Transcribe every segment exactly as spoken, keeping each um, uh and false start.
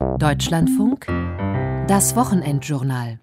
Deutschlandfunk, das Wochenendjournal.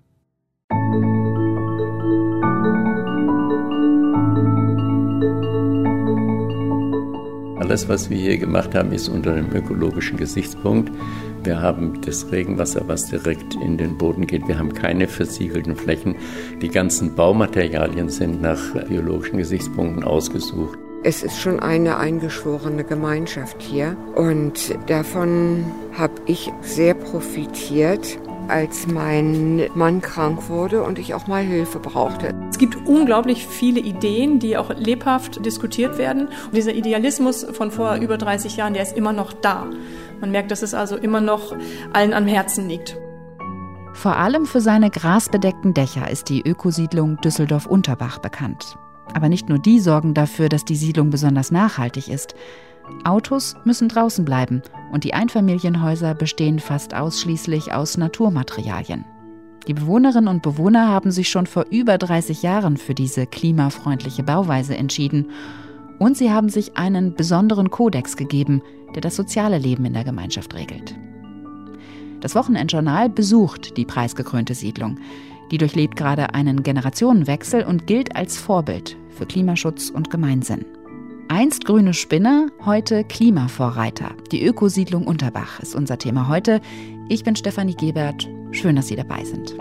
Alles, was wir hier gemacht haben, ist unter einem ökologischen Gesichtspunkt. Wir haben das Regenwasser, was direkt in den Boden geht. Wir haben keine versiegelten Flächen. Die ganzen Baumaterialien sind nach biologischen Gesichtspunkten ausgesucht. Es ist schon eine eingeschworene Gemeinschaft hier und davon habe ich sehr profitiert, als mein Mann krank wurde und ich auch mal Hilfe brauchte. Es gibt unglaublich viele Ideen, die auch lebhaft diskutiert werden. Und dieser Idealismus von vor über dreißig Jahren, der ist immer noch da. Man merkt, dass es also immer noch allen am Herzen liegt. Vor allem für seine grasbedeckten Dächer ist die Ökosiedlung Düsseldorf-Unterbach bekannt. Aber nicht nur die sorgen dafür, dass die Siedlung besonders nachhaltig ist. Autos müssen draußen bleiben und die Einfamilienhäuser bestehen fast ausschließlich aus Naturmaterialien. Die Bewohnerinnen und Bewohner haben sich schon vor über dreißig Jahren für diese klimafreundliche Bauweise entschieden. Und sie haben sich einen besonderen Kodex gegeben, der das soziale Leben in der Gemeinschaft regelt. Das Wochenendjournal besucht die preisgekrönte Siedlung. Die durchlebt gerade einen Generationenwechsel und gilt als Vorbild für Klimaschutz und Gemeinsinn. Einst grüne Spinne, heute Klimavorreiter. Die Ökosiedlung Unterbach ist unser Thema heute. Ich bin Stefanie Gebert. Schön, dass Sie dabei sind.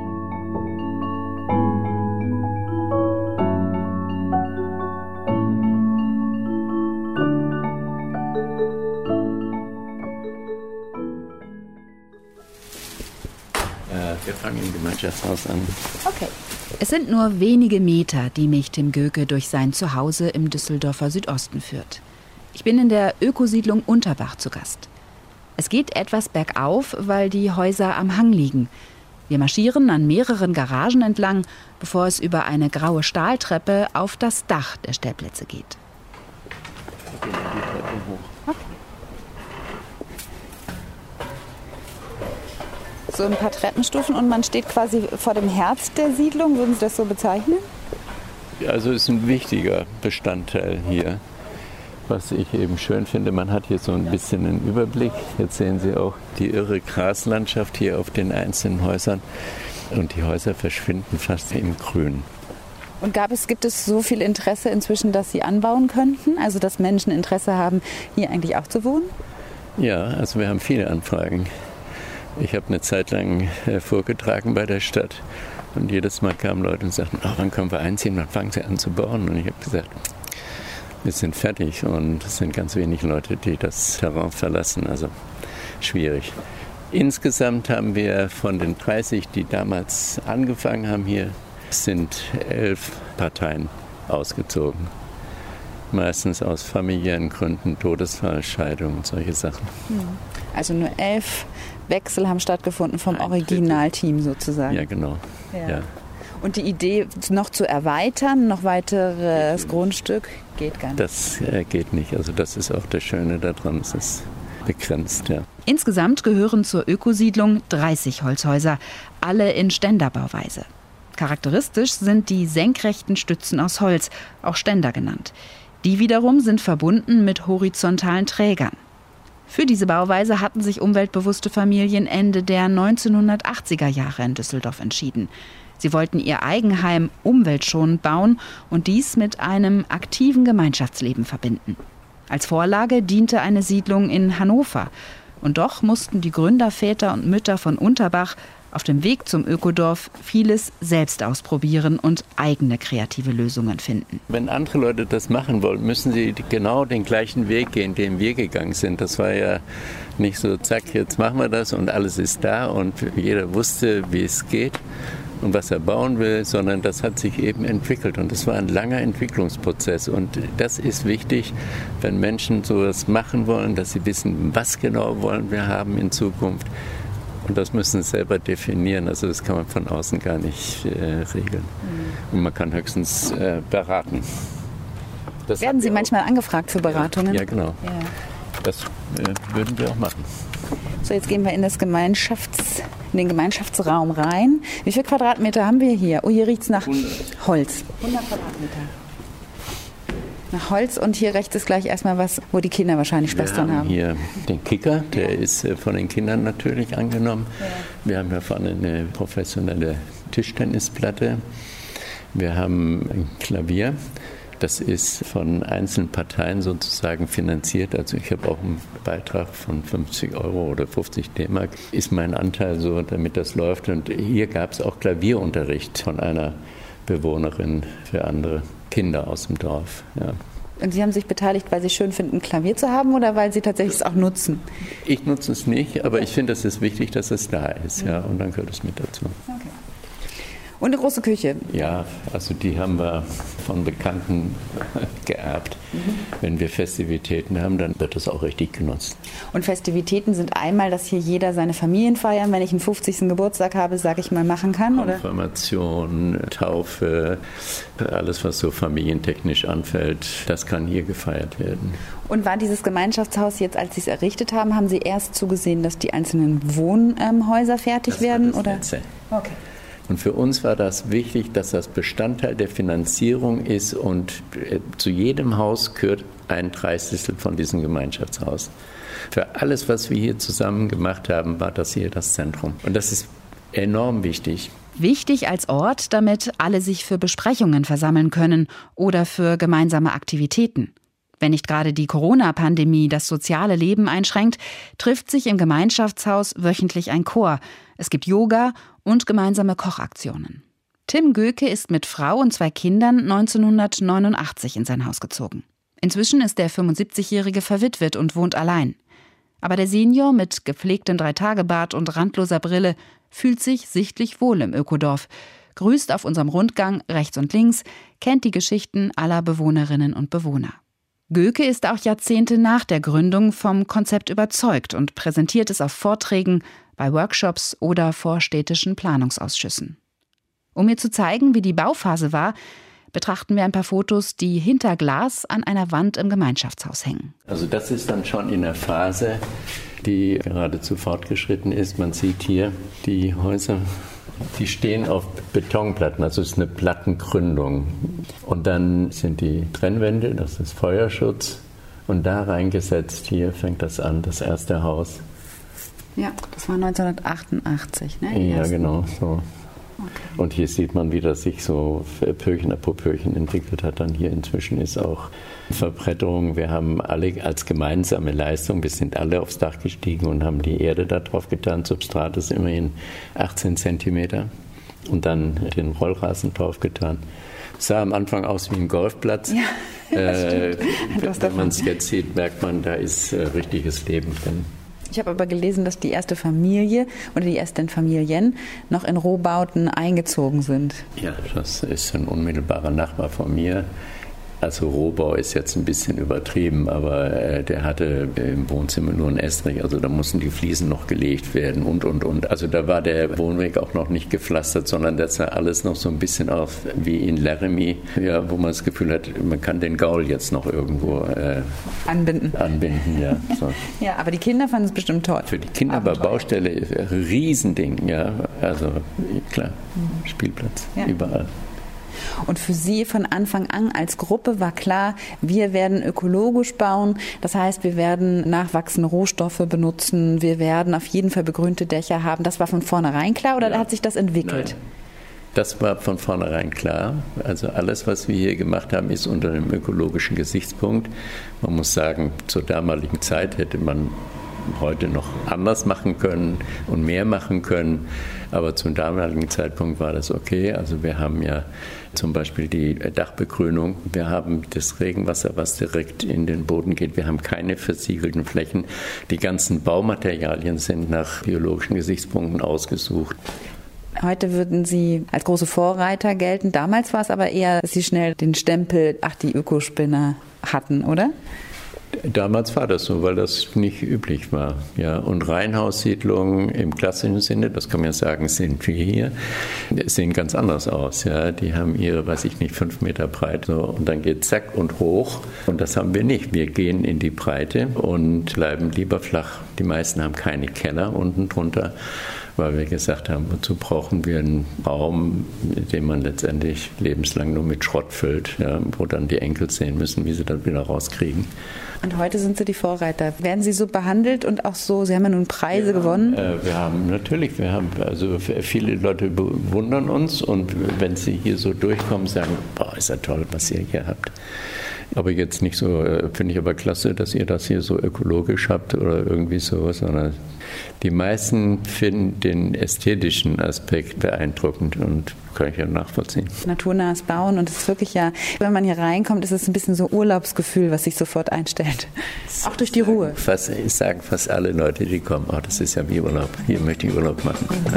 Wir fangen im Gemeinschaftshaus an. Okay. Es sind nur wenige Meter, die mich Tim Göke durch sein Zuhause im Düsseldorfer Südosten führt. Ich bin in der Ökosiedlung Unterbach zu Gast. Es geht etwas bergauf, weil die Häuser am Hang liegen. Wir marschieren an mehreren Garagen entlang, bevor es über eine graue Stahltreppe auf das Dach der Stellplätze geht. Wir gehen die Treppe hoch. Okay. So ein paar Treppenstufen und man steht quasi vor dem Herz der Siedlung. Würden Sie das so bezeichnen? Ja, also es ist ein wichtiger Bestandteil hier. Was ich eben schön finde, man hat hier so ein bisschen einen Überblick. Jetzt sehen Sie auch die irre Graslandschaft hier auf den einzelnen Häusern. Und die Häuser verschwinden fast im Grün. Und gab es, gibt es so viel Interesse inzwischen, dass Sie anbauen könnten? Also dass Menschen Interesse haben, hier eigentlich auch zu wohnen? Ja, also wir haben viele Anfragen. Ich habe eine Zeit lang äh, vorgetragen bei der Stadt und jedes Mal kamen Leute und sagten, oh, wann können wir einziehen, wann fangen Sie an zu bauen? Und ich habe gesagt, wir sind fertig und es sind ganz wenig Leute, die das Terrain verlassen, also schwierig. Insgesamt haben wir von den dreißig, die damals angefangen haben hier, sind elf Parteien ausgezogen. Meistens aus familiären Gründen, Todesfall, Scheidung und solche Sachen. Also nur elf Wechsel haben stattgefunden vom Ein Originalteam sozusagen. Ja, genau. Ja. Ja. Und die Idee, noch zu erweitern, noch weiteres Grundstück, geht gar nicht. Das äh, geht nicht. Also das ist auch das Schöne daran, es ist begrenzt. Ja. Insgesamt gehören zur Ökosiedlung dreißig Holzhäuser, alle in Ständerbauweise. Charakteristisch sind die senkrechten Stützen aus Holz, auch Ständer genannt. Die wiederum sind verbunden mit horizontalen Trägern. Für diese Bauweise hatten sich umweltbewusste Familien Ende der neunzehnhundertachtziger Jahre in Düsseldorf entschieden. Sie wollten ihr Eigenheim umweltschonend bauen und dies mit einem aktiven Gemeinschaftsleben verbinden. Als Vorlage diente eine Siedlung in Hannover. Und doch mussten die Gründerväter und Mütter von Unterbach auf dem Weg zum Ökodorf vieles selbst ausprobieren und eigene kreative Lösungen finden. Wenn andere Leute das machen wollen, müssen sie genau den gleichen Weg gehen, den wir gegangen sind. Das war ja nicht so, zack, jetzt machen wir das und alles ist da und jeder wusste, wie es geht und was er bauen will, sondern das hat sich eben entwickelt und das war ein langer Entwicklungsprozess und das ist wichtig, wenn Menschen sowas machen wollen, dass sie wissen, was genau wollen wir haben in Zukunft. Und das müssen sie selber definieren, also das kann man von außen gar nicht äh, regeln. Mhm. Und man kann höchstens äh, beraten. Das Werden Sie manchmal angefragt für Beratungen? Ja, ja genau. Ja. Das äh, würden wir auch machen. So, jetzt gehen wir in, das Gemeinschafts-, in den Gemeinschaftsraum rein. Wie viele Quadratmeter haben wir hier? Oh, hier riecht es nach hundert. Holz. hundert Quadratmeter. Nach Holz und hier rechts ist gleich erstmal was, wo die Kinder wahrscheinlich Spaß dran haben. Wir haben hier den Kicker, der ist von den Kindern natürlich angenommen. Ja. Wir haben hier vorne eine professionelle Tischtennisplatte. Wir haben ein Klavier. Das ist von einzelnen Parteien sozusagen finanziert. Also ich habe auch einen Beitrag von fünfzig Euro oder fünfzig D-Mark. Ist mein Anteil so, damit das läuft. Und hier gab es auch Klavierunterricht von einer Bewohnerin für andere Kinder aus dem Dorf. Ja. Und Sie haben sich beteiligt, weil Sie schön finden, ein Klavier zu haben oder weil Sie tatsächlich es auch nutzen? Ich nutze es nicht, aber ich finde, es ist wichtig, dass es da ist. Ja, und dann gehört es mit dazu. Okay. Und eine große Küche. Ja, also die haben wir von Bekannten geerbt. Mhm. Wenn wir Festivitäten haben, dann wird das auch richtig genutzt. Und Festivitäten sind einmal, dass hier jeder seine Familien feiern. Wenn ich einen fünfzigsten Geburtstag habe, sage ich mal, machen kann, oder? Konfirmation, Taufe, alles, was so familientechnisch anfällt, das kann hier gefeiert werden. Und war dieses Gemeinschaftshaus jetzt, als Sie es errichtet haben, haben Sie erst zugesehen, dass die einzelnen Wohnhäuser fertig das werden? War das oder? Okay. Und für uns war das wichtig, dass das Bestandteil der Finanzierung ist und zu jedem Haus gehört ein Dreißigstel von diesem Gemeinschaftshaus. Für alles, was wir hier zusammen gemacht haben, war das hier das Zentrum. Und das ist enorm wichtig. Wichtig als Ort, damit alle sich für Besprechungen versammeln können oder für gemeinsame Aktivitäten. Wenn nicht gerade die Corona-Pandemie das soziale Leben einschränkt, trifft sich im Gemeinschaftshaus wöchentlich ein Chor. Es gibt Yoga und gemeinsame Kochaktionen. Tim Göke ist mit Frau und zwei Kindern neunzehnhundertneunundachtzig in sein Haus gezogen. Inzwischen ist der fünfundsiebzigjährige verwitwet und wohnt allein. Aber der Senior mit gepflegtem Dreitagebart und randloser Brille fühlt sich sichtlich wohl im Ökodorf, grüßt auf unserem Rundgang rechts und links, kennt die Geschichten aller Bewohnerinnen und Bewohner. Göke ist auch Jahrzehnte nach der Gründung vom Konzept überzeugt und präsentiert es auf Vorträgen, bei Workshops oder vor städtischen Planungsausschüssen. Um mir zu zeigen, wie die Bauphase war, betrachten wir ein paar Fotos, die hinter Glas an einer Wand im Gemeinschaftshaus hängen. Also das ist dann schon in der Phase, die geradezu fortgeschritten ist. Man sieht hier die Häuser, die stehen auf Betonplatten, also es ist eine Plattengründung. Und dann sind die Trennwände, das ist Feuerschutz. Und da reingesetzt, hier fängt das an, das erste Haus. Ja, das war neunzehnhundertachtundachtzig, ne? Ja, genau, so. Okay. Und hier sieht man, wie das sich so Pürchen pro Pürchen entwickelt hat. Dann hier inzwischen ist auch Verbretterung. Wir haben alle als gemeinsame Leistung, wir sind alle aufs Dach gestiegen und haben die Erde da drauf getan. Substrat ist immerhin achtzehn Zentimeter und dann den Rollrasen drauf getan. Sah am Anfang aus wie ein Golfplatz. Ja, äh, wenn man es jetzt sieht, merkt man, da ist äh, richtiges Leben drin. Ich habe aber gelesen, dass die erste Familie oder die ersten Familien noch in Rohbauten eingezogen sind. Ja, das ist ein unmittelbarer Nachbar von mir. Also Rohbau ist jetzt ein bisschen übertrieben, aber äh, der hatte im Wohnzimmer nur einen Estrich, also da mussten die Fliesen noch gelegt werden und, und, und. Also da war der Wohnweg auch noch nicht gepflastert, sondern das sah alles noch so ein bisschen aus wie in Laramie, ja, wo man das Gefühl hat, man kann den Gaul jetzt noch irgendwo äh, anbinden. Anbinden, ja. So. Ja, aber die Kinder fanden es bestimmt toll. Für die Kinder war Baustelle ein Riesending, ja, also klar, mhm. Spielplatz, ja. Überall. Und für Sie von Anfang an als Gruppe war klar, wir werden ökologisch bauen. Das heißt, wir werden nachwachsende Rohstoffe benutzen. Wir werden auf jeden Fall begrünte Dächer haben. Das war von vornherein klar oder ja. hat sich das entwickelt? Nein. Das war von vornherein klar. Also alles, was wir hier gemacht haben, ist unter einem ökologischen Gesichtspunkt. Man muss sagen, zur damaligen Zeit hätte man heute noch anders machen können und mehr machen können. Aber zum damaligen Zeitpunkt war das okay. Also wir haben ja zum Beispiel die Dachbegrünung. Wir haben das Regenwasser, was direkt in den Boden geht. Wir haben keine versiegelten Flächen. Die ganzen Baumaterialien sind nach biologischen Gesichtspunkten ausgesucht. Heute würden Sie als große Vorreiter gelten. Damals war es aber eher, dass Sie schnell den Stempel, ach, die Ökospinner hatten, oder? Damals war das so, weil das nicht üblich war. Ja. Und Reihenhaussiedlungen im klassischen Sinne, das kann man ja sagen, sind wir hier, sehen ganz anders aus. Ja. Die haben ihre, weiß ich nicht, fünf Meter breit so, und dann geht zack und hoch. Und das haben wir nicht. Wir gehen in die Breite und bleiben lieber flach. Die meisten haben keine Keller unten drunter, weil wir gesagt haben, wozu brauchen wir einen Raum, den man letztendlich lebenslang nur mit Schrott füllt, ja, wo dann die Enkel sehen müssen, wie sie das wieder rauskriegen. Und heute sind Sie die Vorreiter. Werden Sie so behandelt und auch so, Sie haben ja nun Preise ja, gewonnen? Äh, wir haben natürlich, wir haben, also viele Leute bewundern uns und wenn sie hier so durchkommen, sagen, boah, ist ja toll, was ihr hier habt. Aber jetzt nicht so, finde ich aber klasse, dass ihr das hier so ökologisch habt oder irgendwie so, sondern die meisten finden den ästhetischen Aspekt beeindruckend und kann ich ja nachvollziehen. Naturnahes Bauen und es ist wirklich ja, wenn man hier reinkommt, ist es ein bisschen so Urlaubsgefühl, was sich sofort einstellt. Auch durch die Ruhe. Fast, ich sage fast alle Leute, die kommen, oh, das ist ja wie Urlaub, hier möchte ich Urlaub machen. Ja.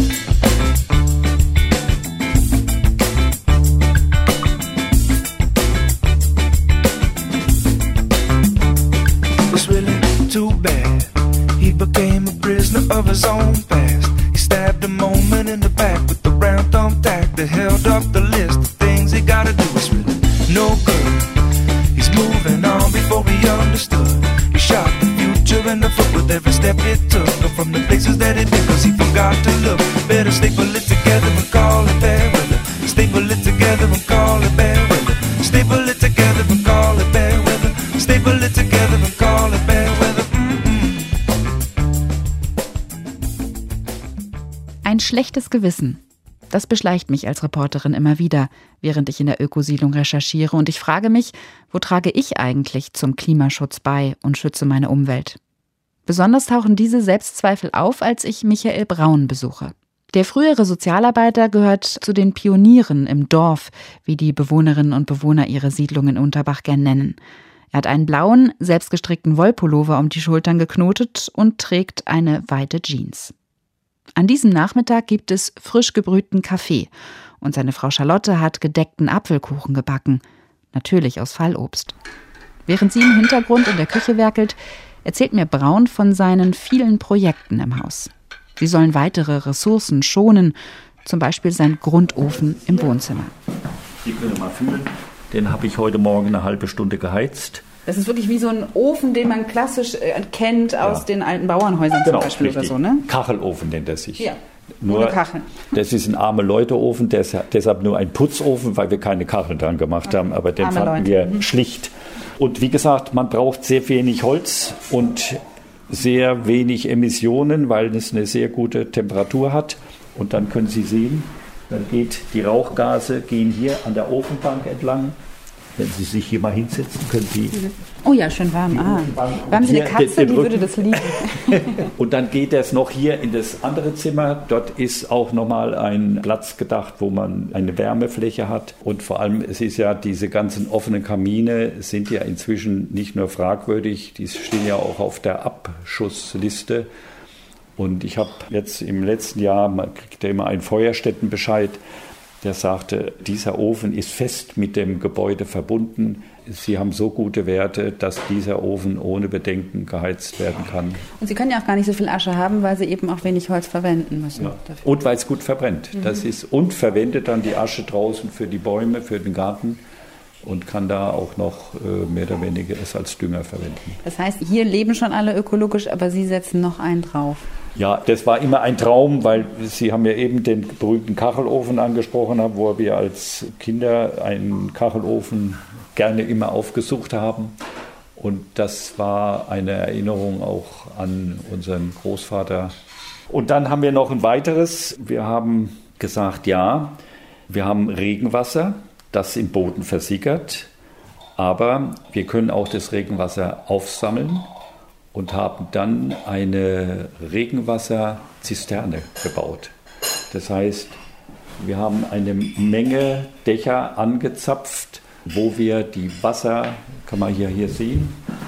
Of his own past, he stabbed a moment in the back with the round thumb tack that held up the list of things he gotta do. It's really no good. He's moving on before he understood. He shot the future in the foot with every step it took. Go from the places that it did, cause he forgot to look. Better staple it together and call it bad weather. Staple it together and call it bad weather. Staple it together and call it bad weather. Staple it together and call it bad weather. Ein schlechtes Gewissen. Das beschleicht mich als Reporterin immer wieder, während ich in der Ökosiedlung recherchiere. Und ich frage mich, wo trage ich eigentlich zum Klimaschutz bei und schütze meine Umwelt? Besonders tauchen diese Selbstzweifel auf, als ich Michael Braun besuche. Der frühere Sozialarbeiter gehört zu den Pionieren im Dorf, wie die Bewohnerinnen und Bewohner ihre Siedlung in Unterbach gern nennen. Er hat einen blauen, selbstgestrickten Wollpullover um die Schultern geknotet und trägt eine weite Jeans. An diesem Nachmittag gibt es frisch gebrühten Kaffee und seine Frau Charlotte hat gedeckten Apfelkuchen gebacken, natürlich aus Fallobst. Während sie im Hintergrund in der Küche werkelt, erzählt mir Braun von seinen vielen Projekten im Haus. Sie sollen weitere Ressourcen schonen, zum Beispiel sein Grundofen im Wohnzimmer. Sie können mal fühlen, den habe ich heute Morgen eine halbe Stunde geheizt. Das ist wirklich wie so ein Ofen, den man klassisch äh, kennt aus ja. den alten Bauernhäusern genau, zum Beispiel richtig. oder so, ne? Kachelofen nennt er sich. Ja, nur ohne Kacheln. Das ist ein arme Leute-Ofen, deshalb nur ein Putzofen, weil wir keine Kacheln dran gemacht okay. haben, aber den arme fanden Leute. wir mhm. schlicht. Und wie gesagt, man braucht sehr wenig Holz und sehr wenig Emissionen, weil es eine sehr gute Temperatur hat. Und dann können Sie sehen, dann geht die Rauchgase gehen hier an der Ofenbank entlang. Wenn Sie sich hier mal hinsetzen, können Sie... Oh ja, schön warm. Ah. Wir haben Sie eine Katze, den, den die würde das lieben. Und dann geht das noch hier in das andere Zimmer. Dort ist auch nochmal ein Platz gedacht, wo man eine Wärmefläche hat. Und vor allem, es ist ja, diese ganzen offenen Kamine sind ja inzwischen nicht nur fragwürdig, die stehen ja auch auf der Abschussliste. Und ich habe jetzt im letzten Jahr, man kriegt ja immer einen Feuerstättenbescheid, der sagte, dieser Ofen ist fest mit dem Gebäude verbunden. Sie haben so gute Werte, dass dieser Ofen ohne Bedenken geheizt werden kann. Und Sie können ja auch gar nicht so viel Asche haben, weil Sie eben auch wenig Holz verwenden müssen. Ja. Und weil es gut verbrennt. Mhm. Das ist, und verwendet dann die Asche draußen für die Bäume, für den Garten und kann da auch noch äh, mehr oder weniger es als Dünger verwenden. Das heißt, hier leben schon alle ökologisch, aber Sie setzen noch einen drauf. Ja, das war immer ein Traum, weil Sie haben ja eben den berühmten Kachelofen angesprochen, haben, wo wir als Kinder einen Kachelofen gerne immer aufgesucht haben. Und das war eine Erinnerung auch an unseren Großvater. Und dann haben wir noch ein weiteres. Wir haben gesagt, ja, wir haben Regenwasser, das im Boden versickert, aber wir können auch das Regenwasser aufsammeln. Und haben dann eine Regenwasserzisterne gebaut. Das heißt, wir haben eine Menge Dächer angezapft, wo wir die Wasser, kann man hier, hier sehen,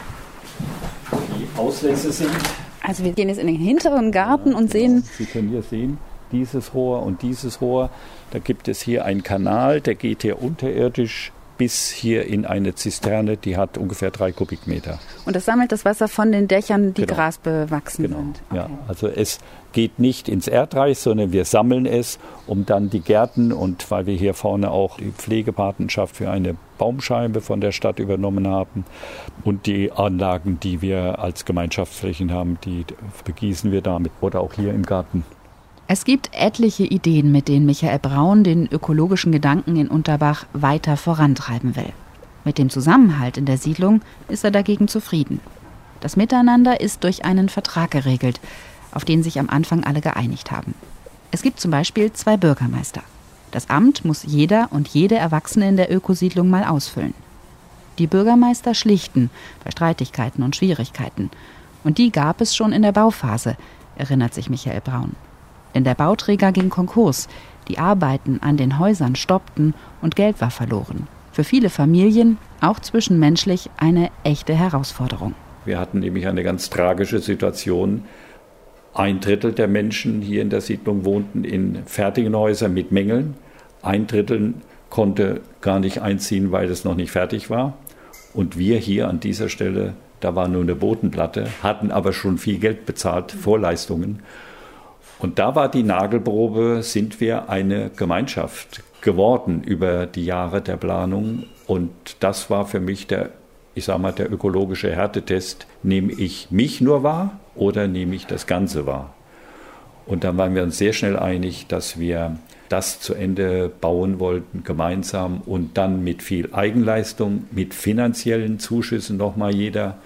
die Auslässe sind. Also wir gehen jetzt in den hinteren Garten ja, und sehen... Sie können hier sehen, dieses Rohr und dieses Rohr. Da gibt es hier einen Kanal, der geht hier unterirdisch bis hier in eine Zisterne, die hat ungefähr drei Kubikmeter. Und das sammelt das Wasser von den Dächern, die genau. grasbewachsen genau. sind? Okay. Ja, also es geht nicht ins Erdreich, sondern wir sammeln es, um dann die Gärten und weil wir hier vorne auch die Pflegepatenschaft für eine Baumscheibe von der Stadt übernommen haben und die Anlagen, die wir als Gemeinschaftsflächen haben, die begießen wir damit oder auch hier im Garten. Es gibt etliche Ideen, mit denen Michael Braun den ökologischen Gedanken in Unterbach weiter vorantreiben will. Mit dem Zusammenhalt in der Siedlung ist er dagegen zufrieden. Das Miteinander ist durch einen Vertrag geregelt, auf den sich am Anfang alle geeinigt haben. Es gibt zum Beispiel zwei Bürgermeister. Das Amt muss jeder und jede Erwachsene in der Ökosiedlung mal ausfüllen. Die Bürgermeister schlichten bei Streitigkeiten und Schwierigkeiten. Und die gab es schon in der Bauphase, erinnert sich Michael Braun. Denn der Bauträger ging Konkurs, die Arbeiten an den Häusern stoppten und Geld war verloren. Für viele Familien, auch zwischenmenschlich, eine echte Herausforderung. Wir hatten nämlich eine ganz tragische Situation. Ein Drittel der Menschen hier in der Siedlung wohnten in fertigen Häusern mit Mängeln. Ein Drittel konnte gar nicht einziehen, weil es noch nicht fertig war. Und wir hier an dieser Stelle, da war nur eine Bodenplatte, hatten aber schon viel Geld bezahlt, Vorleistungen. Und da war die Nagelprobe, sind wir eine Gemeinschaft geworden über die Jahre der Planung. Und das war für mich der, ich sag mal, der ökologische Härtetest. Nehme ich mich nur wahr oder nehme ich das Ganze wahr? Und dann waren wir uns sehr schnell einig, dass wir das zu Ende bauen wollten, gemeinsam und dann mit viel Eigenleistung, mit finanziellen Zuschüssen nochmal jeder.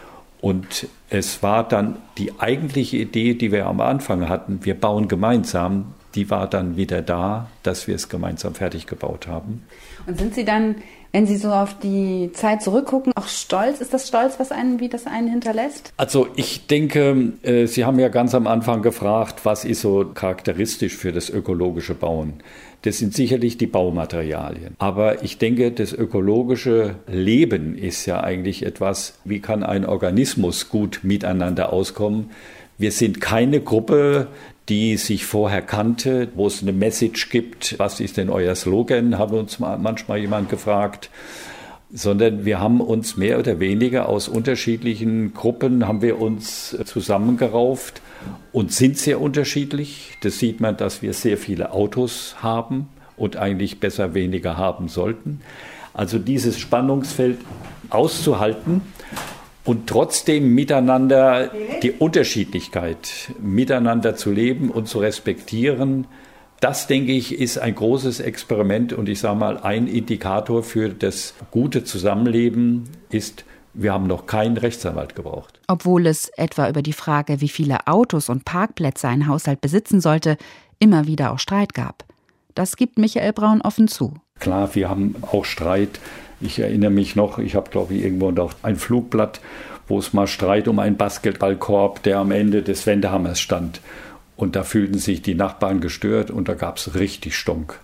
Und es war dann die eigentliche Idee, die wir am Anfang hatten, wir bauen gemeinsam, die war dann wieder da, dass wir es gemeinsam fertig gebaut haben. Und sind Sie dann, wenn Sie so auf die Zeit zurückgucken, auch stolz? Ist das stolz, was einen, wie das einen hinterlässt? Also ich denke, äh, Sie haben ja ganz am Anfang gefragt, was ist so charakteristisch für das ökologische Bauen? Das sind sicherlich die Baumaterialien. Aber ich denke, das ökologische Leben ist ja eigentlich etwas, wie kann ein Organismus gut miteinander auskommen? Wir sind keine Gruppe, die sich vorher kannte, wo es eine Message gibt. Was ist denn euer Slogan, haben uns manchmal jemand gefragt. Sondern wir haben uns mehr oder weniger aus unterschiedlichen Gruppen, haben wir uns zusammengerauft und sind sehr unterschiedlich. Das sieht man, dass wir sehr viele Autos haben und eigentlich besser weniger haben sollten. Also dieses Spannungsfeld auszuhalten und trotzdem miteinander die Unterschiedlichkeit miteinander zu leben und zu respektieren, das, denke ich, ist ein großes Experiment und ich sage mal, ein Indikator für das gute Zusammenleben ist, wir haben noch keinen Rechtsanwalt gebraucht. Obwohl es etwa über die Frage, wie viele Autos und Parkplätze ein Haushalt besitzen sollte, immer wieder auch Streit gab. Das gibt Michael Braun offen zu. Klar, wir haben auch Streit. Ich erinnere mich noch, ich habe, glaube ich, irgendwo noch ein Flugblatt, wo es mal Streit um einen Basketballkorb, der am Ende des Wendehammers stand. Und da fühlten sich die Nachbarn gestört und da gab es richtig Stunk.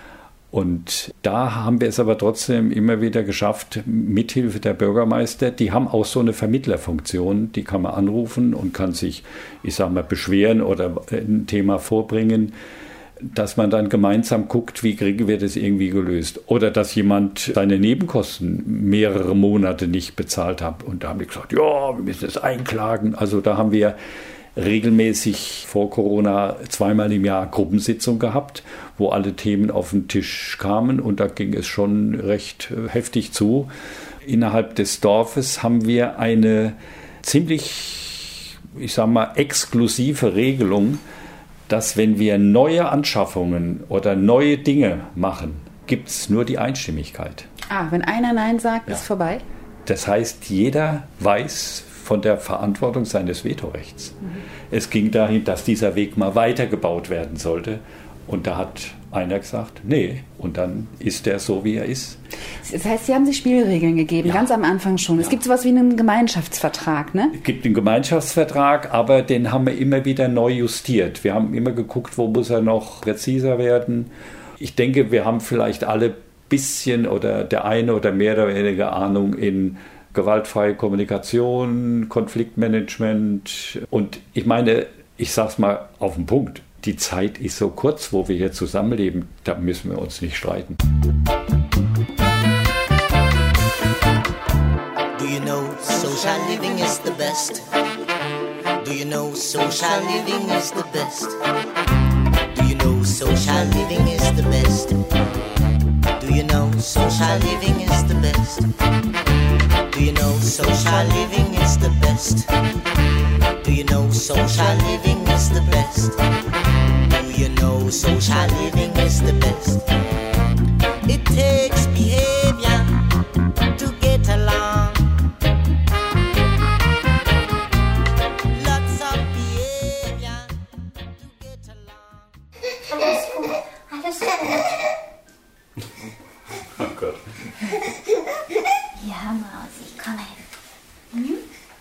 Und da haben wir es aber trotzdem immer wieder geschafft, mithilfe der Bürgermeister, die haben auch so eine Vermittlerfunktion, die kann man anrufen und kann sich, ich sage mal, beschweren oder ein Thema vorbringen, dass man dann gemeinsam guckt, wie kriegen wir das irgendwie gelöst. Oder dass jemand seine Nebenkosten mehrere Monate nicht bezahlt hat. Und da haben die gesagt, ja, wir müssen das einklagen. Also da haben wir regelmäßig vor Corona zweimal im Jahr Gruppensitzung gehabt, wo alle Themen auf den Tisch kamen und da ging es schon recht heftig zu. Innerhalb des Dorfes haben wir eine ziemlich, ich sag mal, exklusive Regelung, dass wenn wir neue Anschaffungen oder neue Dinge machen, gibt es nur die Einstimmigkeit. Ah, wenn einer Nein sagt, ja. Ist vorbei? Das heißt, jeder weiß von der Verantwortung seines Vetorechts. Mhm. Es ging dahin, dass dieser Weg mal weitergebaut werden sollte. Und da hat einer gesagt, nee. Und dann ist der so, wie er ist. Das heißt, Sie haben sich Spielregeln gegeben, ja. Ganz am Anfang schon. Ja. Es gibt sowas wie einen Gemeinschaftsvertrag, ne? Es gibt einen Gemeinschaftsvertrag, aber den haben wir immer wieder neu justiert. Wir haben immer geguckt, wo muss er noch präziser werden. Ich denke, wir haben vielleicht alle ein bisschen oder der eine oder mehr oder weniger Ahnung in gewaltfreie Kommunikation, Konfliktmanagement. Und ich meine, ich sage es mal auf den Punkt, die Zeit ist so kurz, wo wir hier zusammenleben, da müssen wir uns nicht streiten. social living is the best? Do you know social living is the best? Do you know social living is the best? Do you know social living is the best? Do you know social living is the best? Do you know social living is the best? Do you know social living is the best? It takes behavior to get along. Lots of behavior to get along. Alles gut, alles gut. Oh Gott. Hier, hör mal aus, ich komme hin. Hm?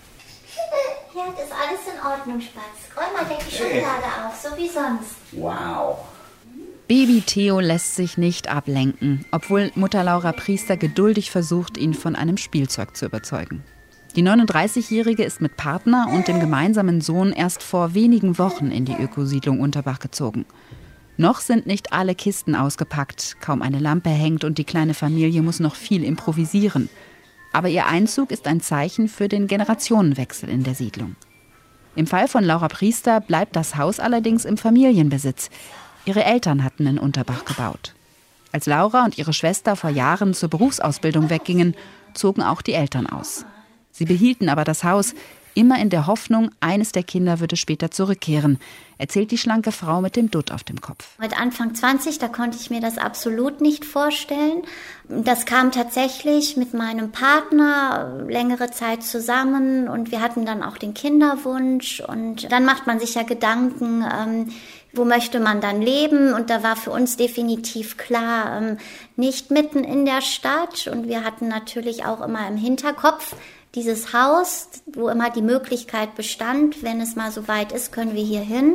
Ja, das ist alles in Ordnung, Spatz. Räum mal die Schublade auf, so wie sonst. Wow. Baby Theo lässt sich nicht ablenken, obwohl Mutter Laura Priester geduldig versucht, ihn von einem Spielzeug zu überzeugen. Die neununddreißigjährige ist mit Partner und dem gemeinsamen Sohn erst vor wenigen Wochen in die Ökosiedlung Unterbach gezogen. Noch sind nicht alle Kisten ausgepackt, kaum eine Lampe hängt und die kleine Familie muss noch viel improvisieren. Aber ihr Einzug ist ein Zeichen für den Generationenwechsel in der Siedlung. Im Fall von Laura Priester bleibt das Haus allerdings im Familienbesitz. Ihre Eltern hatten in Unterbach gebaut. Als Laura und ihre Schwester vor Jahren zur Berufsausbildung weggingen, zogen auch die Eltern aus. Sie behielten aber das Haus, immer in der Hoffnung, eines der Kinder würde später zurückkehren, erzählt die schlanke Frau mit dem Dutt auf dem Kopf. Mit Anfang zwanzig, da konnte ich mir das absolut nicht vorstellen. Das kam tatsächlich mit meinem Partner längere Zeit zusammen und wir hatten dann auch den Kinderwunsch. Und dann macht man sich ja Gedanken, ähm, wo möchte man dann leben? Und da war für uns definitiv klar, ähm, nicht mitten in der Stadt. Und wir hatten natürlich auch immer im Hinterkopf dieses Haus, wo immer die Möglichkeit bestand, wenn es mal so weit ist, können wir hier hin.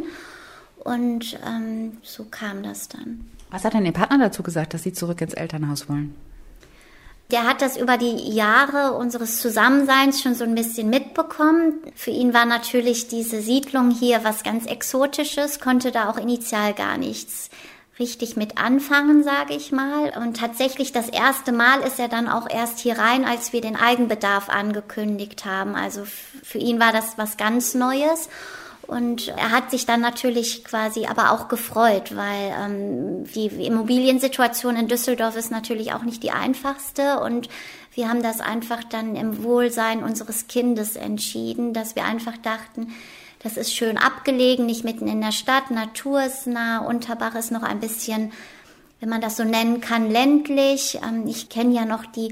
Und ähm, so kam das dann. Was hat denn Ihr Partner dazu gesagt, dass Sie zurück ins Elternhaus wollen? Der hat das über die Jahre unseres Zusammenseins schon so ein bisschen mitbekommen. Für ihn war natürlich diese Siedlung hier was ganz Exotisches, konnte da auch initial gar nichts richtig mit anfangen, sage ich mal. Und tatsächlich das erste Mal ist er dann auch erst hier rein, als wir den Eigenbedarf angekündigt haben. Also für ihn war das was ganz Neues. Und er hat sich dann natürlich quasi aber auch gefreut, weil ähm, die Immobiliensituation in Düsseldorf ist natürlich auch nicht die einfachste. Und wir haben das einfach dann im Wohlsein unseres Kindes entschieden, dass wir einfach dachten, das ist schön abgelegen, nicht mitten in der Stadt, natursnah. Unterbach ist noch ein bisschen, wenn man das so nennen kann, ländlich. Ähm, ich kenne ja noch die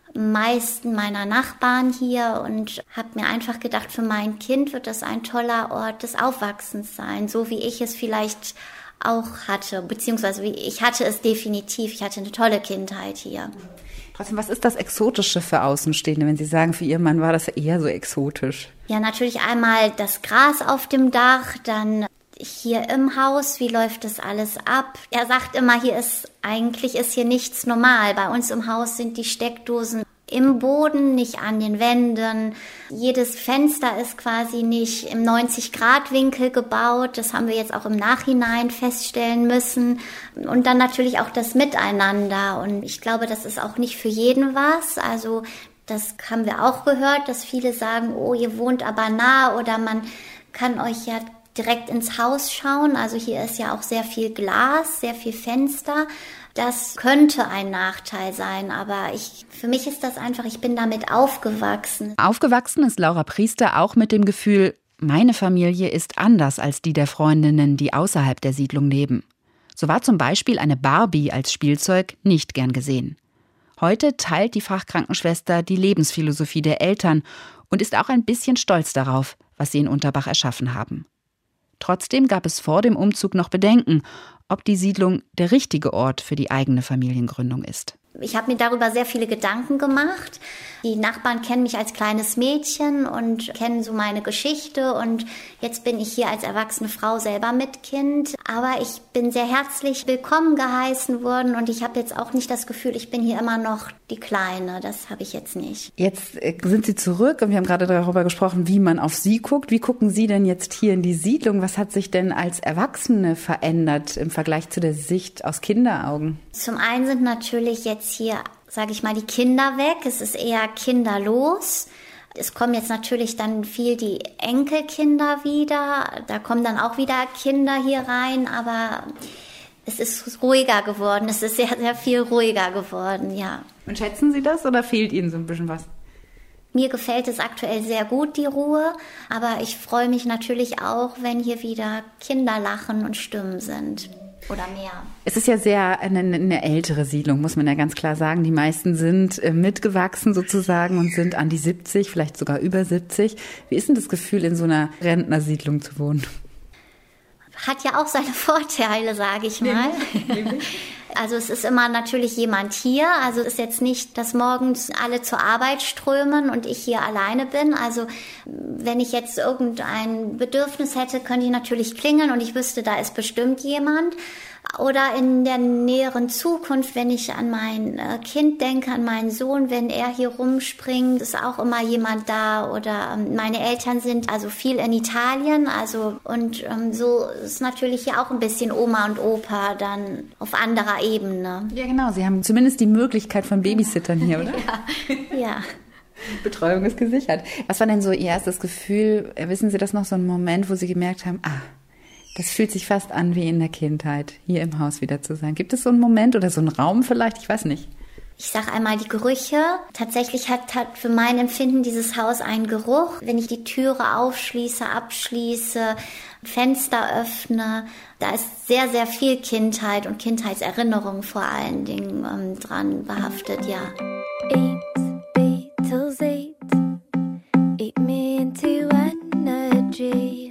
meisten meiner Nachbarn hier und habe mir einfach gedacht, für mein Kind wird das ein toller Ort des Aufwachsens sein, so wie ich es vielleicht auch hatte, beziehungsweise wie ich hatte es definitiv. Ich hatte eine tolle Kindheit hier. Trotzdem, was ist das Exotische für Außenstehende, wenn Sie sagen, für Ihren Mann war das eher so exotisch? Ja, natürlich einmal das Gras auf dem Dach, dann hier im Haus, wie läuft das alles ab? Er sagt immer, hier ist, eigentlich ist hier nichts normal. Bei uns im Haus sind die Steckdosen im Boden, nicht an den Wänden. Jedes Fenster ist quasi nicht im neunzig-Grad-Winkel gebaut. Das haben wir jetzt auch im Nachhinein feststellen müssen. Und dann natürlich auch das Miteinander. Und ich glaube, das ist auch nicht für jeden was. Also das haben wir auch gehört, dass viele sagen, oh, ihr wohnt aber nah oder man kann euch ja direkt ins Haus schauen. Also hier ist ja auch sehr viel Glas, sehr viel Fenster. Das könnte ein Nachteil sein, aber ich, für mich ist das einfach, ich bin damit aufgewachsen. Aufgewachsen ist Laura Priester auch mit dem Gefühl, meine Familie ist anders als die der Freundinnen, die außerhalb der Siedlung leben. So war zum Beispiel eine Barbie als Spielzeug nicht gern gesehen. Heute teilt die Fachkrankenschwester die Lebensphilosophie der Eltern und ist auch ein bisschen stolz darauf, was sie in Unterbach erschaffen haben. Trotzdem gab es vor dem Umzug noch Bedenken, ob die Siedlung der richtige Ort für die eigene Familiengründung ist. Ich habe mir darüber sehr viele Gedanken gemacht. Die Nachbarn kennen mich als kleines Mädchen und kennen so meine Geschichte. Und jetzt bin ich hier als erwachsene Frau selber mit Kind. Aber ich bin sehr herzlich willkommen geheißen worden. Und ich habe jetzt auch nicht das Gefühl, ich bin hier immer noch die Kleine. Das habe ich jetzt nicht. Jetzt sind Sie zurück und wir haben gerade darüber gesprochen, wie man auf Sie guckt. Wie gucken Sie denn jetzt hier in die Siedlung? Was hat sich denn als Erwachsene verändert im Vergleich zu der Sicht aus Kinderaugen? Zum einen sind natürlich jetzt hier, sage ich mal, die Kinder weg. Es ist eher kinderlos. Es kommen jetzt natürlich dann viel die Enkelkinder wieder. Da kommen dann auch wieder Kinder hier rein, aber es ist ruhiger geworden. Es ist sehr, sehr viel ruhiger geworden, ja. Und schätzen Sie das oder fehlt Ihnen so ein bisschen was? Mir gefällt es aktuell sehr gut, die Ruhe. Aber ich freue mich natürlich auch, wenn hier wieder Kinder lachen und Stimmen sind. Oder mehr. Es ist ja sehr eine, eine ältere Siedlung, muss man ja ganz klar sagen. Die meisten sind äh, mitgewachsen sozusagen und sind an die siebzig, vielleicht sogar über siebzig. Wie ist denn das Gefühl, in so einer Rentnersiedlung zu wohnen? Hat ja auch seine Vorteile, sage ich mal. Also es ist immer natürlich jemand hier. Also es ist jetzt nicht, dass morgens alle zur Arbeit strömen und ich hier alleine bin. Also wenn ich jetzt irgendein Bedürfnis hätte, könnte ich natürlich klingeln und ich wüsste, da ist bestimmt jemand. Oder in der näheren Zukunft, wenn ich an mein Kind denke, an meinen Sohn, wenn er hier rumspringt, ist auch immer jemand da. Oder meine Eltern sind also viel in Italien, also und ähm, so ist natürlich hier auch ein bisschen Oma und Opa dann auf anderer Ebene. Ja, genau. Sie haben zumindest die Möglichkeit von Babysittern hier, oder? Ja. Ja. Betreuung ist gesichert. Was war denn so Ihr erstes Gefühl? Wissen Sie das noch, so ein Moment, wo Sie gemerkt haben, ah, das fühlt sich fast an wie in der Kindheit, hier im Haus wieder zu sein. Gibt es so einen Moment oder so einen Raum vielleicht? Ich weiß nicht. Ich sage einmal die Gerüche. Tatsächlich hat, hat für mein Empfinden dieses Haus einen Geruch. Wenn ich die Türe aufschließe, abschließe, Fenster öffne, da ist sehr, sehr viel Kindheit und Kindheitserinnerung vor allen Dingen ähm, dran behaftet, ja. Eat Beatles eat, eat me into energy.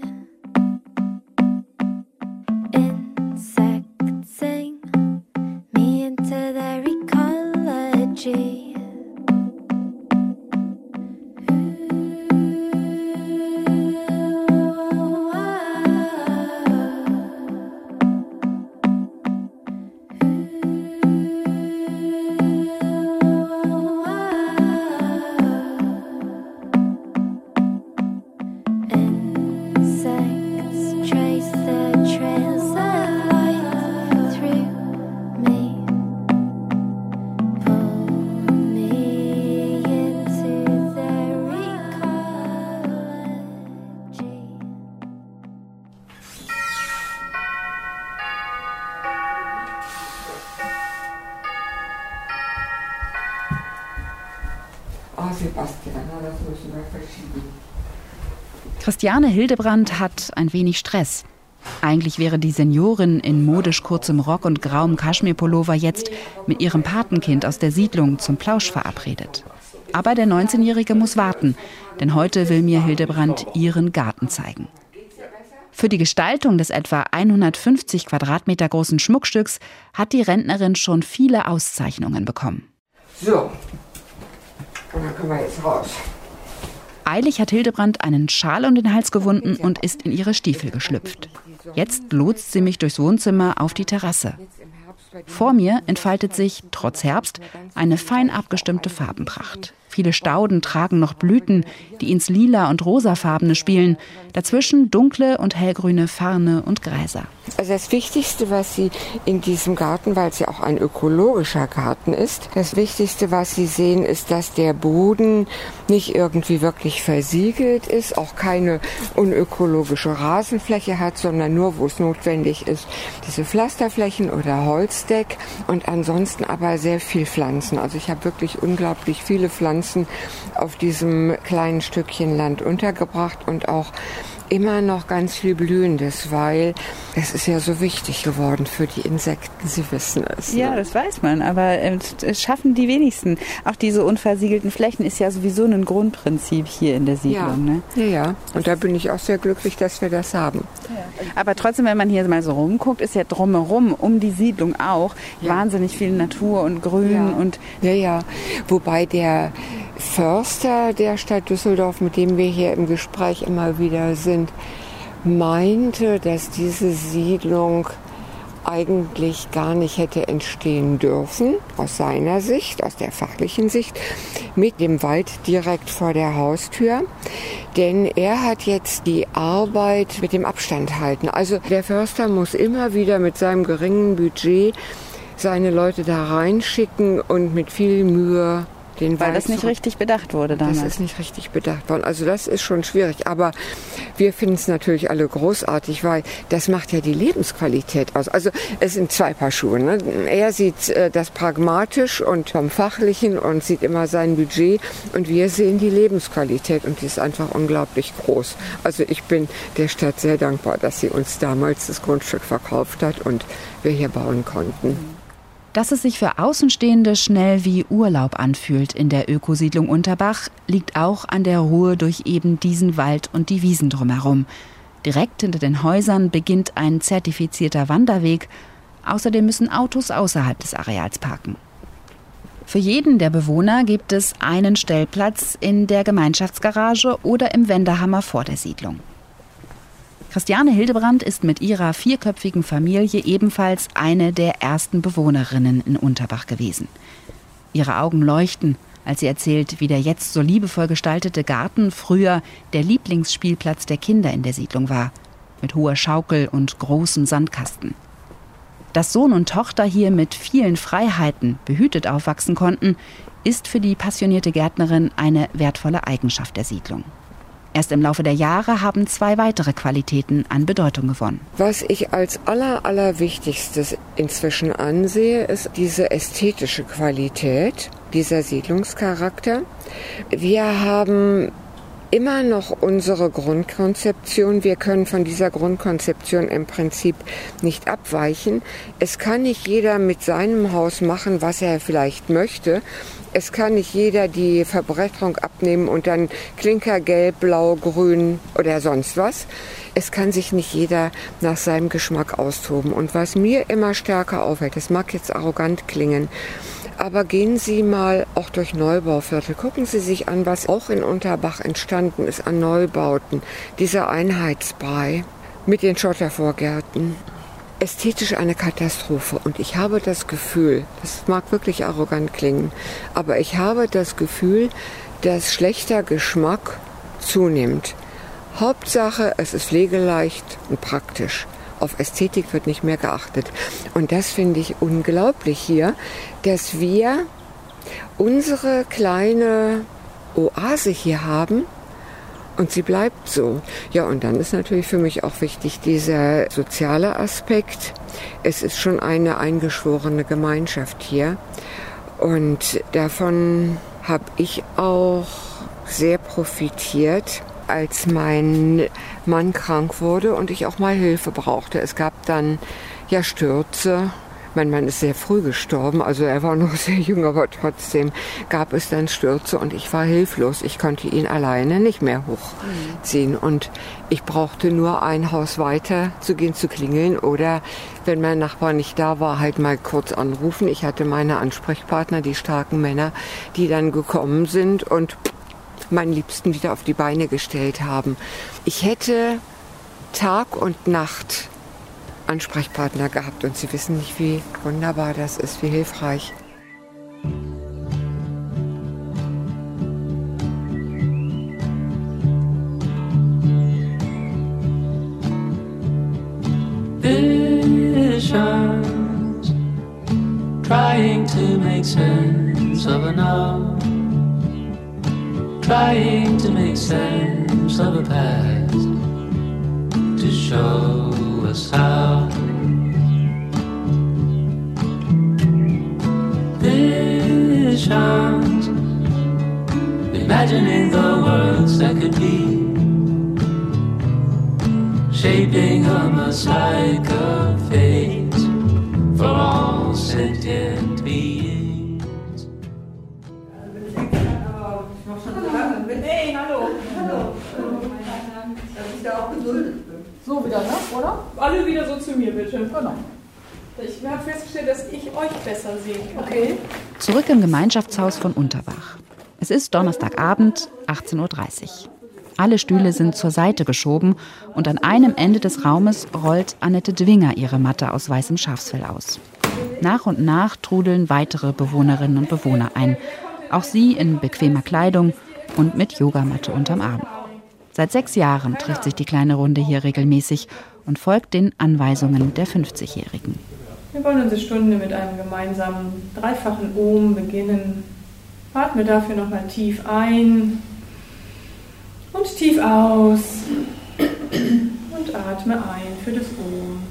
Christiane Hildebrandt hat ein wenig Stress. Eigentlich wäre die Seniorin in modisch kurzem Rock und grauem Kaschmirpullover jetzt mit ihrem Patenkind aus der Siedlung zum Plausch verabredet. Aber der neunzehnjährige muss warten, denn heute will mir Hildebrandt ihren Garten zeigen. Für die Gestaltung des etwa hundertfünfzig Quadratmeter großen Schmuckstücks hat die Rentnerin schon viele Auszeichnungen bekommen. So, und dann können wir jetzt raus. Eilig hat Hildebrandt einen Schal um den Hals gewunden und ist in ihre Stiefel geschlüpft. Jetzt lotst sie mich durchs Wohnzimmer auf die Terrasse. Vor mir entfaltet sich, trotz Herbst, eine fein abgestimmte Farbenpracht. Viele Stauden tragen noch Blüten, die ins Lila- und Rosafarbene spielen. Dazwischen dunkle und hellgrüne Farne und Gräser. Also das Wichtigste, was Sie in diesem Garten, weil es ja auch ein ökologischer Garten ist, das Wichtigste, was Sie sehen, ist, dass der Boden nicht irgendwie wirklich versiegelt ist, auch keine unökologische Rasenfläche hat, sondern nur, wo es notwendig ist, diese Pflasterflächen oder Holzdeck und ansonsten aber sehr viel Pflanzen. Also ich habe wirklich unglaublich viele Pflanzen auf diesem kleinen Stückchen Land untergebracht und auch immer noch ganz viel Blühendes, weil es ist ja so wichtig geworden für die Insekten, Sie wissen es. Ja, ne? Das weiß man, aber es schaffen die wenigsten. Auch diese unversiegelten Flächen ist ja sowieso ein Grundprinzip hier in der Siedlung. Ja, ne? ja, ja. Und da bin ich auch sehr glücklich, dass wir das haben. Ja. Aber trotzdem, wenn man hier mal so rumguckt, ist ja drumherum, um die Siedlung auch, ja, wahnsinnig viel Natur und Grün. Ja. und ja, ja. Wobei der Förster der Stadt Düsseldorf, mit dem wir hier im Gespräch immer wieder sind, meinte, dass diese Siedlung eigentlich gar nicht hätte entstehen dürfen, aus seiner Sicht, aus der fachlichen Sicht, mit dem Wald direkt vor der Haustür. Denn er hat jetzt die Arbeit mit dem Abstand halten. Also der Förster muss immer wieder mit seinem geringen Budget seine Leute da reinschicken und mit viel Mühe den Weil Wald das nicht zurück. richtig bedacht wurde damals. Das ist nicht richtig bedacht worden. Also das ist schon schwierig. Aber wir finden es natürlich alle großartig, weil das macht ja die Lebensqualität aus. Also es sind zwei Paar Schuhe. Ne? Er sieht äh, das pragmatisch und vom Fachlichen und sieht immer sein Budget. Und wir sehen die Lebensqualität und die ist einfach unglaublich groß. Also ich bin der Stadt sehr dankbar, dass sie uns damals das Grundstück verkauft hat und wir hier bauen konnten. Dass es sich für Außenstehende schnell wie Urlaub anfühlt in der Ökosiedlung Unterbach, liegt auch an der Ruhe durch eben diesen Wald und die Wiesen drumherum. Direkt hinter den Häusern beginnt ein zertifizierter Wanderweg. Außerdem müssen Autos außerhalb des Areals parken. Für jeden der Bewohner gibt es einen Stellplatz in der Gemeinschaftsgarage oder im Wendehammer vor der Siedlung. Christiane Hildebrand ist mit ihrer vierköpfigen Familie ebenfalls eine der ersten Bewohnerinnen in Unterbach gewesen. Ihre Augen leuchten, als sie erzählt, wie der jetzt so liebevoll gestaltete Garten früher der Lieblingsspielplatz der Kinder in der Siedlung war, mit hoher Schaukel und großem Sandkasten. Dass Sohn und Tochter hier mit vielen Freiheiten behütet aufwachsen konnten, ist für die passionierte Gärtnerin eine wertvolle Eigenschaft der Siedlung. Erst im Laufe der Jahre haben zwei weitere Qualitäten an Bedeutung gewonnen. Was ich als aller, allerwichtigstes inzwischen ansehe, ist diese ästhetische Qualität, dieser Siedlungscharakter. Wir haben immer noch unsere Grundkonzeption. Wir können von dieser Grundkonzeption im Prinzip nicht abweichen. Es kann nicht jeder mit seinem Haus machen, was er vielleicht möchte. Es kann nicht jeder die Verbretterung abnehmen und dann Klinkergelb, Blau, Grün oder sonst was. Es kann sich nicht jeder nach seinem Geschmack austoben. Und was mir immer stärker auffällt, das mag jetzt arrogant klingen, aber gehen Sie mal auch durch Neubauviertel. Gucken Sie sich an, was auch in Unterbach entstanden ist an Neubauten. Dieser Einheitsbrei mit den Schottervorgärten. Ästhetisch eine Katastrophe. Und ich habe das Gefühl, das mag wirklich arrogant klingen, aber ich habe das Gefühl, dass schlechter Geschmack zunimmt. Hauptsache, es ist pflegeleicht und praktisch. Auf Ästhetik wird nicht mehr geachtet. Und das finde ich unglaublich hier, dass wir unsere kleine Oase hier haben und sie bleibt so. Ja, und dann ist natürlich für mich auch wichtig dieser soziale Aspekt. Es ist schon eine eingeschworene Gemeinschaft hier und davon habe ich auch sehr profitiert, als mein Mann krank wurde und ich auch mal Hilfe brauchte. Es gab dann ja Stürze. Mein Mann ist sehr früh gestorben, also er war noch sehr jung, aber trotzdem gab es dann Stürze und ich war hilflos. Ich konnte ihn alleine nicht mehr hochziehen und ich brauchte nur ein Haus weiter zu gehen, zu klingeln oder wenn mein Nachbar nicht da war, halt mal kurz anrufen. Ich hatte meine Ansprechpartner, die starken Männer, die dann gekommen sind und meinen Liebsten wieder auf die Beine gestellt haben. Ich hätte Tag und Nacht Ansprechpartner gehabt und Sie wissen nicht, wie wunderbar das ist, wie hilfreich. Visions, trying to make sense of a now. Trying to make sense of a past to show us how visions, imagining the worlds that could be, shaping a mosaic of fate for all sentient beings. Hey, hallo. Hallo. Dass ich da auch geduldet bin. So wieder, ne? Oder? Alle wieder so zu mir, bitte. Genau. Ich habe festgestellt, dass ich euch besser sehe. Okay. Zurück im Gemeinschaftshaus von Unterbach. Es ist Donnerstagabend, achtzehn Uhr dreißig. Alle Stühle sind zur Seite geschoben und an einem Ende des Raumes rollt Annette Dwinger ihre Matte aus weißem Schafsfell aus. Nach und nach trudeln weitere Bewohnerinnen und Bewohner ein. Auch sie in bequemer Kleidung und mit Yogamatte unterm Arm. Seit sechs Jahren trifft sich die kleine Runde hier regelmäßig und folgt den Anweisungen der fünfzigjährigen. Wir wollen unsere Stunde mit einem gemeinsamen dreifachen Om beginnen. Atme dafür nochmal tief ein und tief aus und atme ein für das Om.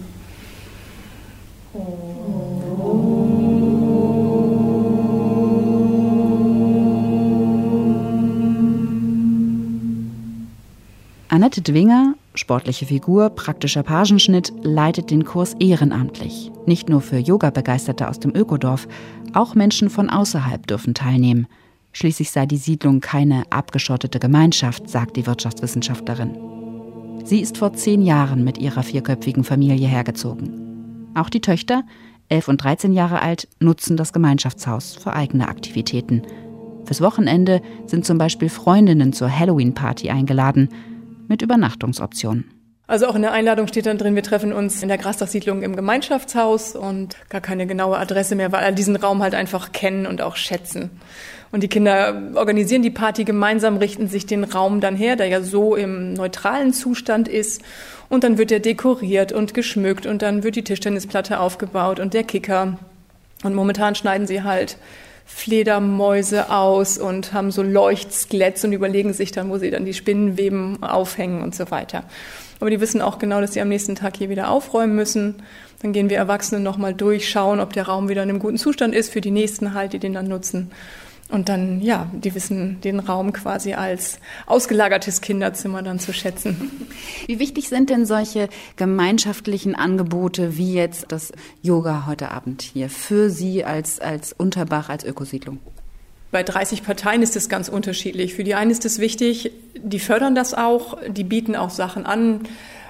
Annette Dwinger, sportliche Figur, praktischer Pagenschnitt, leitet den Kurs ehrenamtlich. Nicht nur für Yoga-Begeisterte aus dem Ökodorf, auch Menschen von außerhalb dürfen teilnehmen. Schließlich sei die Siedlung keine abgeschottete Gemeinschaft, sagt die Wirtschaftswissenschaftlerin. Sie ist vor zehn Jahren mit ihrer vierköpfigen Familie hergezogen. Auch die Töchter, elf und dreizehn Jahre alt, nutzen das Gemeinschaftshaus für eigene Aktivitäten. Fürs Wochenende sind zum Beispiel Freundinnen zur Halloween-Party eingeladen, mit Übernachtungsoptionen. Also auch in der Einladung steht dann drin, wir treffen uns in der Grasdachsiedlung im Gemeinschaftshaus und gar keine genaue Adresse mehr, weil alle diesen Raum halt einfach kennen und auch schätzen. Und die Kinder organisieren die Party gemeinsam, richten sich den Raum dann her, der ja so im neutralen Zustand ist. Und dann wird er dekoriert und geschmückt und dann wird die Tischtennisplatte aufgebaut und der Kicker. Und momentan schneiden sie halt Fledermäuse aus und haben so Leuchtskeletts und überlegen sich dann, wo sie dann die Spinnenweben aufhängen und so weiter. Aber die wissen auch genau, dass sie am nächsten Tag hier wieder aufräumen müssen. Dann gehen wir Erwachsene nochmal durch, schauen, ob der Raum wieder in einem guten Zustand ist für die Nächsten halt, die den dann nutzen. Und dann, ja, die wissen den Raum quasi als ausgelagertes Kinderzimmer dann zu schätzen. Wie wichtig sind denn solche gemeinschaftlichen Angebote wie jetzt das Yoga heute Abend hier für Sie als, als Unterbach, als Ökosiedlung? Bei dreißig Parteien ist es ganz unterschiedlich. Für die einen ist es wichtig, die fördern das auch, die bieten auch Sachen an.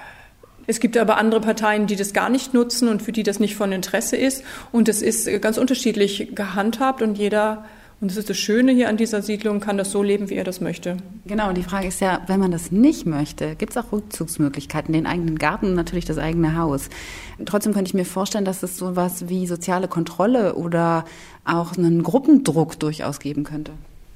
Es gibt aber andere Parteien, die das gar nicht nutzen und für die das nicht von Interesse ist. Und es ist ganz unterschiedlich gehandhabt und jeder, und das ist das Schöne hier an dieser Siedlung, kann das so leben, wie er das möchte. Genau, die Frage ist ja, wenn man das nicht möchte, gibt es auch Rückzugsmöglichkeiten, den eigenen Garten, natürlich das eigene Haus. Trotzdem könnte ich mir vorstellen, dass es sowas wie soziale Kontrolle oder auch einen Gruppendruck durchaus geben könnte.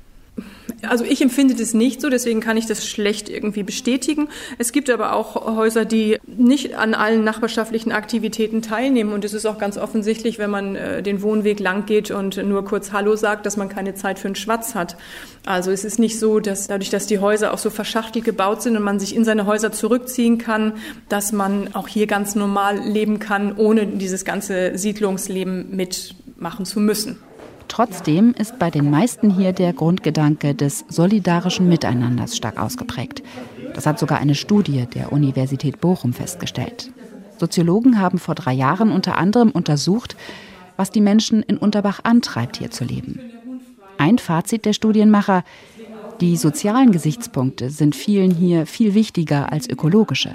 Also ich empfinde das nicht so, deswegen kann ich das schlecht irgendwie bestätigen. Es gibt aber auch Häuser, die nicht an allen nachbarschaftlichen Aktivitäten teilnehmen. Und es ist auch ganz offensichtlich, wenn man äh, den Wohnweg lang geht und nur kurz Hallo sagt, dass man keine Zeit für einen Schwatz hat. Also es ist nicht so, dass dadurch, dass die Häuser auch so verschachtelt gebaut sind und man sich in seine Häuser zurückziehen kann, dass man auch hier ganz normal leben kann, ohne dieses ganze Siedlungsleben mitmachen zu müssen. Trotzdem ist bei den meisten hier der Grundgedanke des solidarischen Miteinanders stark ausgeprägt. Das hat sogar eine Studie der Universität Bochum festgestellt. Soziologen haben vor drei Jahren unter anderem untersucht, was die Menschen in Unterbach antreibt, hier zu leben. Ein Fazit der Studienmacher: Die sozialen Gesichtspunkte sind vielen hier viel wichtiger als ökologische.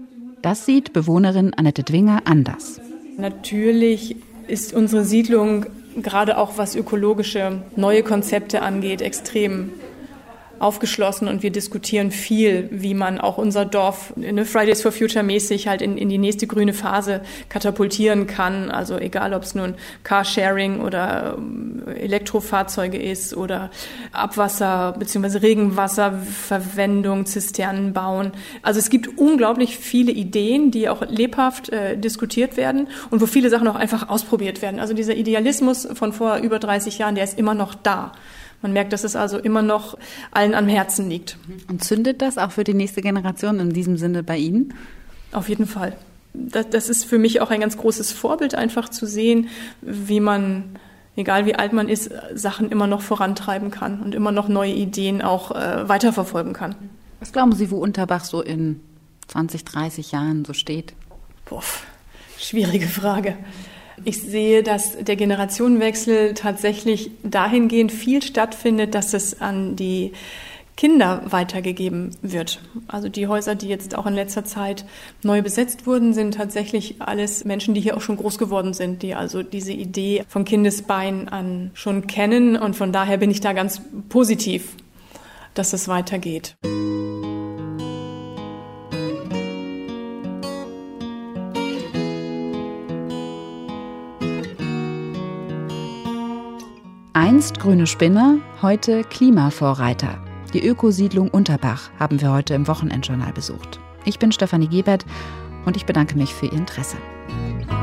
Das sieht Bewohnerin Annette Dwinger anders. Natürlich ist unsere Siedlung gerade auch was ökologische neue Konzepte angeht, extrem aufgeschlossen und wir diskutieren viel, wie man auch unser Dorf ne, Fridays for Future mäßig halt in, in die nächste grüne Phase katapultieren kann. Also egal, ob es nun Carsharing oder Elektrofahrzeuge ist oder Abwasser bzw. Regenwasserverwendung, Zisternen bauen. Also es gibt unglaublich viele Ideen, die auch lebhaft äh, diskutiert werden und wo viele Sachen auch einfach ausprobiert werden. Also dieser Idealismus von vor über dreißig Jahren, der ist immer noch da. Man merkt, dass es also immer noch allen am Herzen liegt. Und zündet das auch für die nächste Generation in diesem Sinne bei Ihnen? Auf jeden Fall. Das, das ist für mich auch ein ganz großes Vorbild, einfach zu sehen, wie man, egal wie alt man ist, Sachen immer noch vorantreiben kann und immer noch neue Ideen auch äh, weiterverfolgen kann. Was glauben Sie, wo Unterbach so in zwanzig, dreißig Jahren so steht? Boah, schwierige Frage. Ich sehe, dass der Generationenwechsel tatsächlich dahingehend viel stattfindet, dass es an die Kinder weitergegeben wird. Also die Häuser, die jetzt auch in letzter Zeit neu besetzt wurden, sind tatsächlich alles Menschen, die hier auch schon groß geworden sind, die also diese Idee von Kindesbeinen an schon kennen. Und von daher bin ich da ganz positiv, dass es weitergeht. Einst grüne Spinner, heute Klimavorreiter. Die Ökosiedlung Unterbach haben wir heute im Wochenendjournal besucht. Ich bin Stefanie Gebert und ich bedanke mich für Ihr Interesse.